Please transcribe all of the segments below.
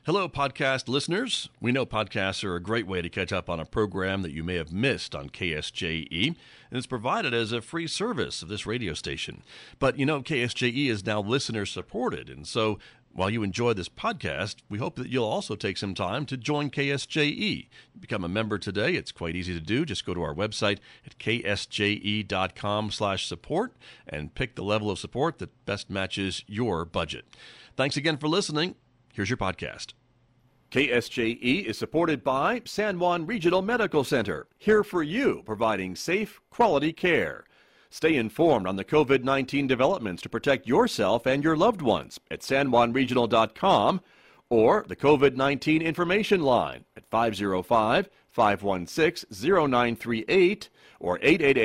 Hello, podcast listeners. We know podcasts are a great way to catch up on a program that you may have missed on KSJE, and it's provided as a free service of this radio station. But you know, KSJE is now listener supported, and so while you enjoy this podcast, we hope that you'll also take some time to join KSJE. Become a member today. It's quite easy to do. Just go to our website at ksje.com/support and pick the level of support that best matches your budget. Thanks again for listening. Here's your podcast. KSJE is supported by San Juan Regional Medical Center, here for you, providing safe, quality care. Stay informed on the COVID-19 developments to protect yourself and your loved ones at sanjuanregional.com or the COVID-19 information line at 505-516-0938 or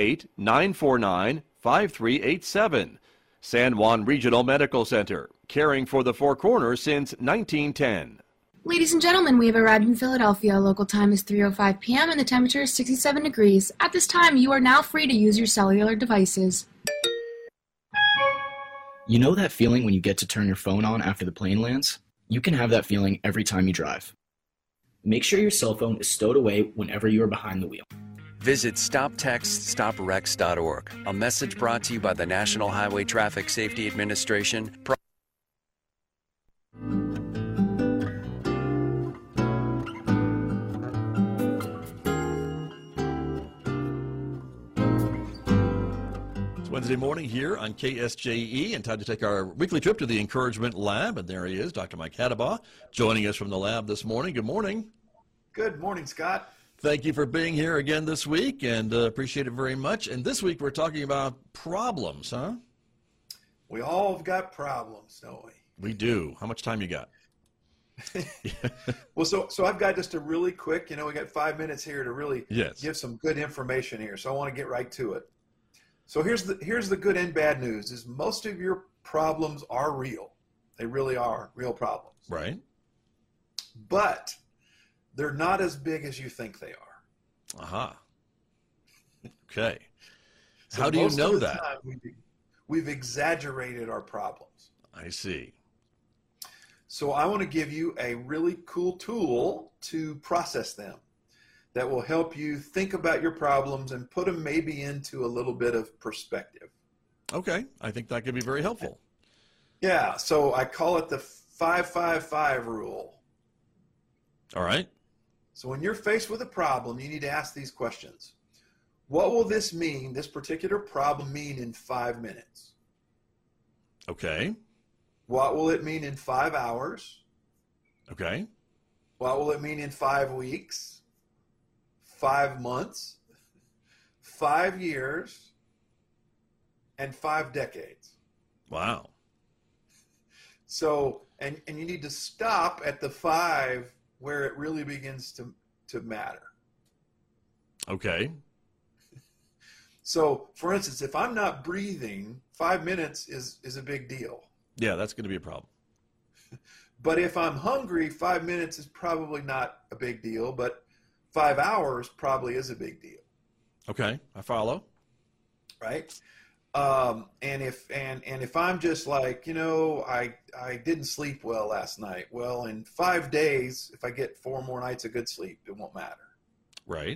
888-949-5387. San Juan Regional Medical Center, caring for the Four Corners since 1910. Ladies and gentlemen, we have arrived in Philadelphia. Local time is 3:05 p.m. and the temperature is 67 degrees. At this time, you are now free to use your cellular devices. You know that feeling when you get to turn your phone on after the plane lands? You can have that feeling every time you drive. Make sure your cell phone is stowed away whenever you are behind the wheel. Visit StopTextStopWrecks.org. A message brought to you by the National Highway Traffic Safety Administration. Wednesday morning here on KSJE, and time to take our weekly trip to the Encouragement Lab. And there he is, Dr. Mike Hadabaugh, joining us from the lab this morning. Good morning. Good morning, Scott. Thank you for being here again this week, and appreciate it very much. And this week we're talking about problems, huh? We all have got problems, don't we? We do. How much time you got? Well, so I've got just a really quick, we got 5 minutes here to really give some good information here. So I want to get right to it. So here's the good and bad news is most of your problems are real. They really are real problems. Right. But they're not as big as you think they are. Aha. Okay. So how do you know that? We've exaggerated our problems. I see. So I want to give you a really cool tool to process them that will help you think about your problems and put them maybe into a little bit of perspective. Okay. I think that could be very helpful. Yeah. So I call it the 5-5-5 rule. All right. So when you're faced with a problem, you need to ask these questions. What will this mean, this particular problem mean in 5 minutes? Okay. What will it mean in 5 hours? Okay. What will it mean in 5 weeks? 5 months, 5 years, and 5 decades. Wow. So, and you need to stop at the 5 where it really begins to matter. Okay. So, for instance, if I'm not breathing, 5 minutes is a big deal. Yeah, that's going to be a problem. But if I'm hungry, 5 minutes is probably not a big deal, but 5 hours probably is a big deal. Okay, I follow. Right? And if I'm just like, I didn't sleep well last night. Well, in 5 days, if I get 4 more nights of good sleep, it won't matter. Right.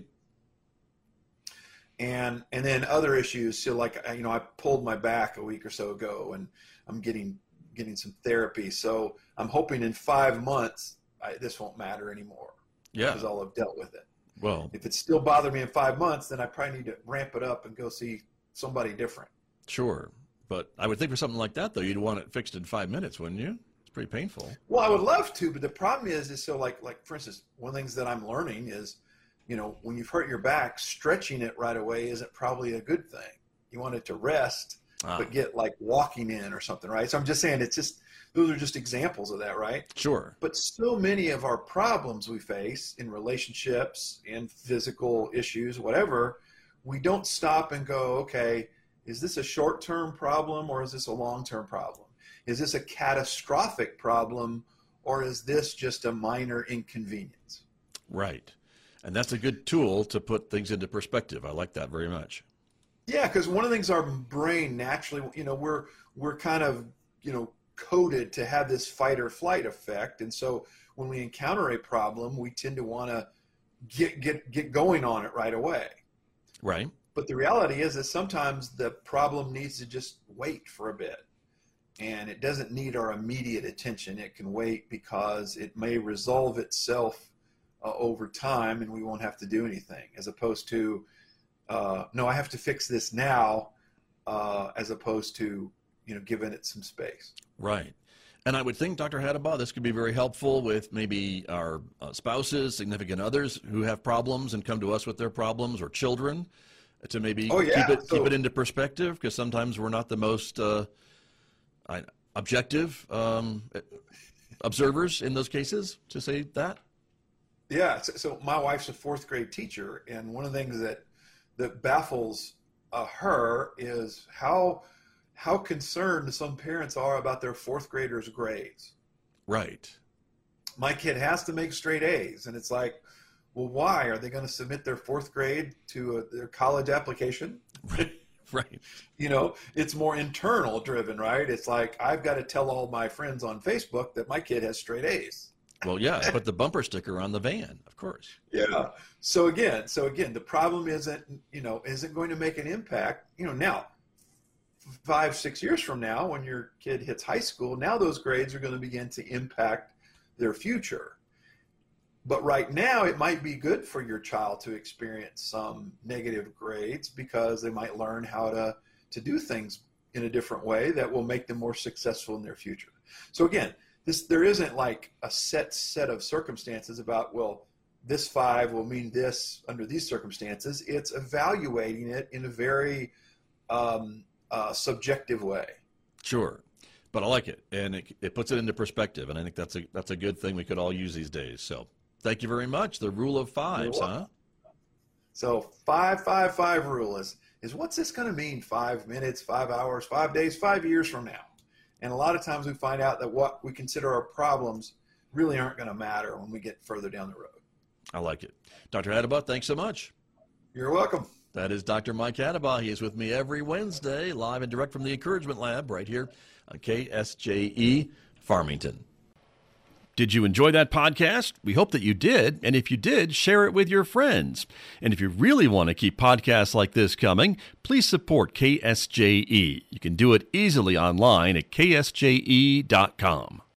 And then other issues. So like, I pulled my back a week or so ago, and I'm getting some therapy. So I'm hoping in 5 months this won't matter anymore. Yeah. Because I'll have dealt with it. Well, if it's still bothering me in 5 months, then I probably need to ramp it up and go see somebody different. Sure. But I would think for something like that, though, you'd want it fixed in 5 minutes, wouldn't you? It's pretty painful. Well, I would love to, but the problem is so like for instance, one of the things that I'm learning is, when you've hurt your back, stretching it right away isn't probably a good thing. You want it to rest, but get like walking in or something, right? So I'm just saying those are just examples of that, right? Sure. But so many of our problems we face in relationships, in physical issues, whatever, we don't stop and go, okay, is this a short-term problem or is this a long-term problem? Is this a catastrophic problem or is this just a minor inconvenience? Right. And that's a good tool to put things into perspective. I like that very much. Yeah, because one of the things our brain naturally, we're kind of, coded to have this fight or flight effect. And so when we encounter a problem, we tend to want to get going on it right away. Right. But the reality is that sometimes the problem needs to just wait for a bit. And it doesn't need our immediate attention. It can wait because it may resolve itself over time and we won't have to do anything, as opposed to, no, I have to fix this now, as opposed to, giving it some space. Right. And I would think, Dr. Hattabaugh, this could be very helpful with maybe our spouses, significant others who have problems and come to us with their problems, or children, to maybe keep it into perspective, because sometimes we're not the most objective observers in those cases, to say that. Yeah. So my wife's a 4th grade teacher, and one of the things that baffles her is how concerned some parents are about their 4th graders' grades. Right. My kid has to make straight A's, and it's like, well, why? Are they going to submit their 4th grade to their college application? Right. It's more internal driven, right? It's like, I've got to tell all my friends on Facebook that my kid has straight A's. Well, yeah, put the bumper sticker on the van, of course. Yeah. So again, the problem isn't going to make an impact, now 5-6 years from now, when your kid hits high school, now those grades are going to begin to impact their future. But right now, it might be good for your child to experience some negative grades, because they might learn how to do things in a different way that will make them more successful in their future. So again, there isn't like a set of circumstances about, well, this 5 will mean this under these circumstances. It's evaluating it in a very subjective way. Sure. But I like it, and it puts it into perspective, and I think that's a good thing we could all use these days. So thank you very much. The rule of 5s, huh? So 5-5-5 rule is what's this going to mean 5 minutes, 5 hours, 5 days, 5 years from now? And a lot of times we find out that what we consider our problems really aren't going to matter when we get further down the road. I like it. Dr. Hattabaugh, thanks so much. You're welcome. That is Dr. Mike Hattabaugh. He is with me every Wednesday, live and direct from the Encouragement Lab right here on KSJE Farmington. Did you enjoy that podcast? We hope that you did. And if you did, share it with your friends. And if you really want to keep podcasts like this coming, please support KSJE. You can do it easily online at ksje.com.